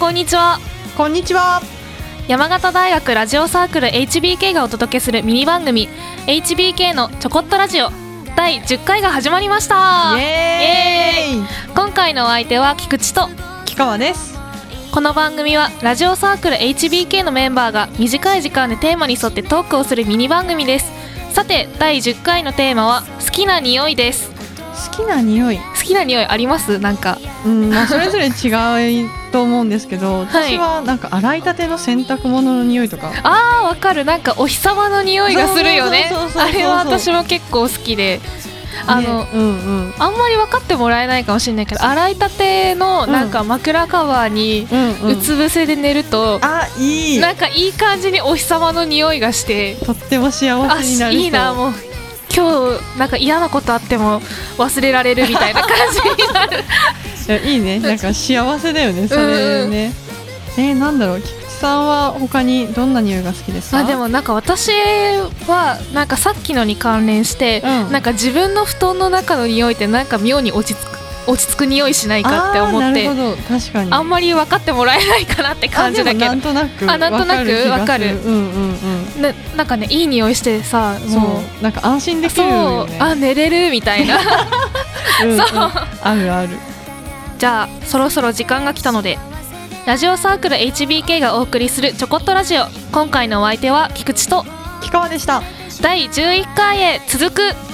こんにちは。 こんにちは。 山形大学ラジオサークル HBK がお届けするミニ番組 HBK のちょこっとラジオ第10回が始まりました。 イエーイ。 今回のお相手は菊池と木川です。 この番組はラジオサークル HBK のメンバーが短い時間でテーマに沿ってトークをするミニ番組です。さて第10回のテーマは好きな匂いです。 好きな匂い。 好きな匂いあります？なんかそれぞれ違うと思うんですけど、私はなんか洗いたての洗濯物の匂いとか。 わかる。なんかお日様の匂いがするよね。あれは私も結構好きで、あんまり分かってもらえないかもしれないけど、洗いたてのなんか枕カバーにうつ伏せで寝ると、 いい。 なんかいい感じにお日様の匂いがしてとっても幸せになる。 いいな。もう今日なんか嫌なことあっても忘れられるみたいな感じになる。 いいね。なんか幸せだよねそれね。なんだろう、菊池さんは他にどんな匂いが好きですか？ でもなんか私はなんかさっきのに関連して、なんか自分の布団の中の匂いってなんか妙に落ち着く匂いしないかって思って。 なるほど、確かに。 あんまり分かってもらえないかなって感じだけど。 なんとなく分かる。なんかね、いい匂いしてさ、もうなんか安心できるよね。 寝れるみたいな。そうあるある。 じゃあそろそろ時間が来たので、ラジオサークル HBK がお送りするちょこっとラジオ、今回のお相手は菊池と木川でした。 第11回へ続く。